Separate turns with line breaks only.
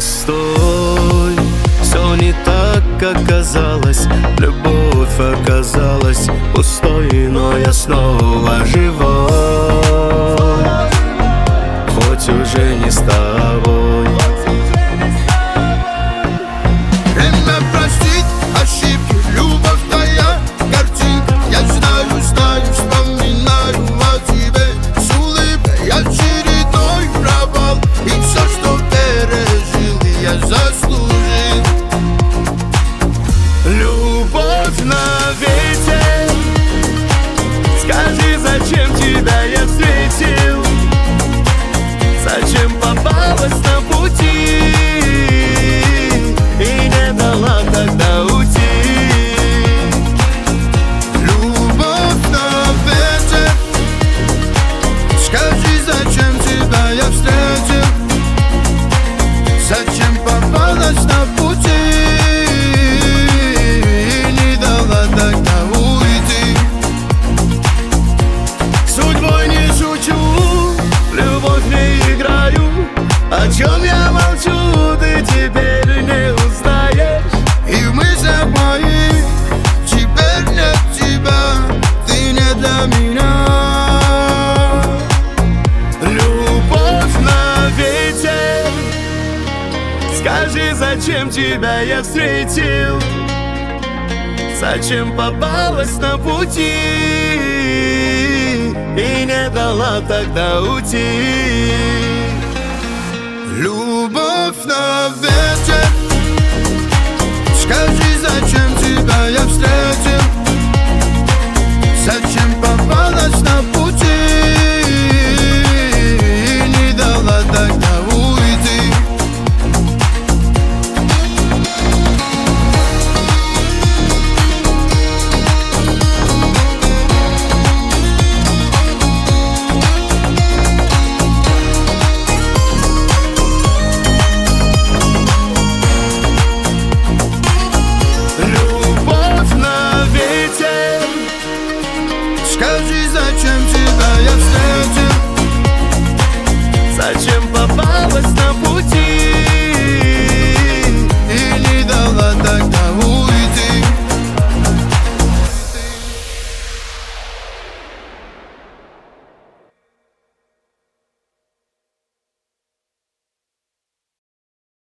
Постой, все не так, как казалось. Любовь оказалась пустой, но я снова живой, хоть уже не с тобой.
Время простить ошибки, любовь твоя картинка. Я знаю, знаю, вспоминаю о тебе с улыбкой. Я очередной провал, и все, что пережил, я заслужил.
Любовь на ветер, скажи, зачем тебя я встретил? Зачем попалась на пути и не дала тогда уйти?
Любовь на ветер, скажи, зачем тебя я встретил? Зачем попалась на пути и не дала тогда уйти?
Судьбой не шучу, любовь не играю. О чем я молчу, ты теперь не узнаешь.
И в мыслях моих теперь нет тебя, ты не для меня.
Любовь на ветер, скажи, зачем тебя я встретил? Зачем попалась на пути и не дала тогда уйти?
Любовь на ветер, скажи, зачем тебя я встретил? Зачем